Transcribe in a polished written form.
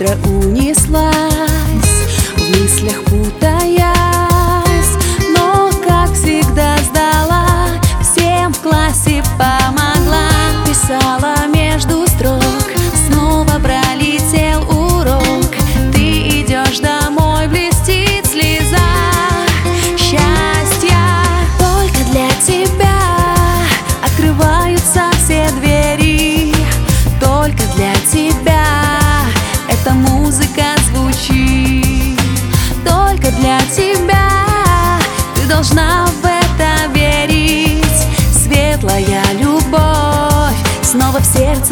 быстро унеслась, в мыслях путаясь, но, как всегда, сдала, всем в классе помогла. Писала между строк, снова пролетел урок. Ты идешь домой, блестит слеза счастья. Только для тебя открываются все двери, только для тебя эта музыка звучит. Только для тебя ты должна в это верить. Светлая любовь снова в сердце